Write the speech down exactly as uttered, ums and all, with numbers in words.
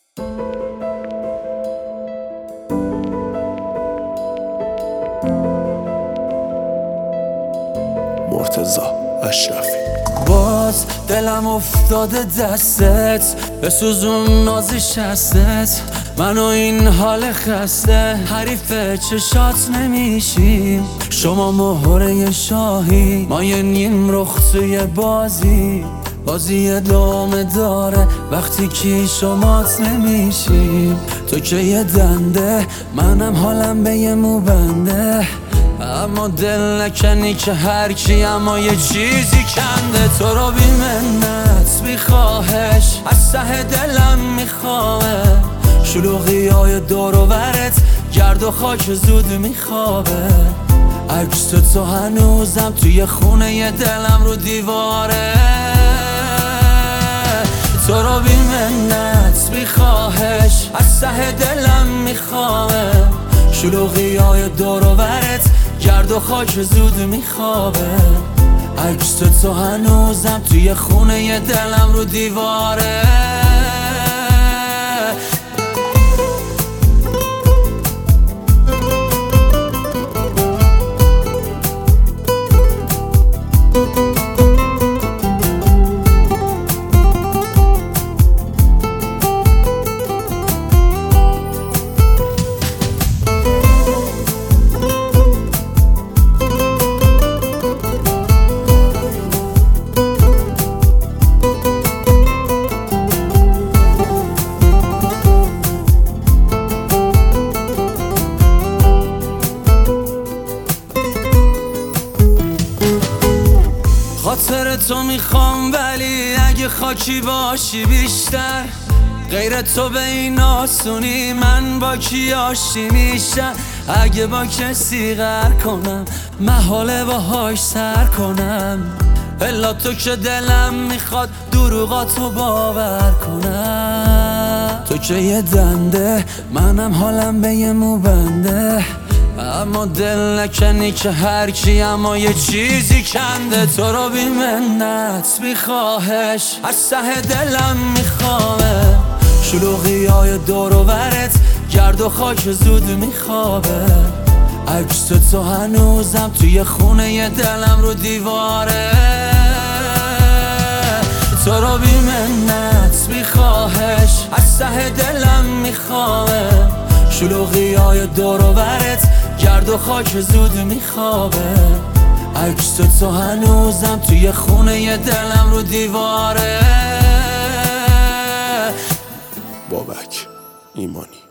مرتضی اشرفی. باز دلم افتاده دستت، بسوزون نازش هستت، من و این حال خسته حریف چشات نمیشیم. شما مهره شاهی، ما یه نیم رخ توی بازی، بازی ادامه داره وقتی که شمات نمیشیم. تو که یه دنده، منم حالم به یه موبنده، اما دل نکنی که هر کی اما یه چیزی کنده. تو رو بی منت بی خواهش از ته دلم میخواه، شلوغی های دور و برت گرد و خاک زود میخوابه. عکس تو هنوزم توی خونه ی دلم رو دیواره. تو رو بی منت بی خواهش از ته دلم میخواه، شلوغی های دور و برت گرد و خاک زود میخوابه. عکس تو هنوزم توی خونه ی دلم رو دیواره. خاطر تو میخوام ولی اگه خاکی باشی بیشتر، غیر تو به این آسونی من با کی آشتی میشم. اگه با کسی غر کنم محاله باهاش سر کنم، الا تو که دلم میخواد دروغاتو باور کنم. تو که یه دنده، منم حالم به یه موبنده، اما دل نکنی که هر کی اما یه چیزی کنده. تو رو بی منت بی خواهش از ته دلم میخواه، شلوغی های دور و برت گرد و خاک زود میخوابه. عکس تو هنوزم توی خونه ی دلم رو دیواره. تو رو بی منت بی خواهش از ته دلم میخواه، شلوغی های دور و برت گرد و خاک زود میخوابه. عکس تو هنوزم توی خونه ی دلم رو دیواره. بابک ایمانی.